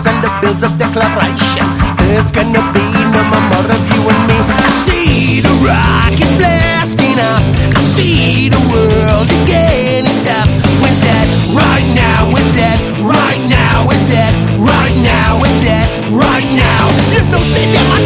promises and the bills of declaration. There's gonna be no more of you and me. I see the rocket blasting off. I see the world again. It's tough. When's that? Right now. When's that? Right now. When's that? Right now. When's that? Right now. You know, say that.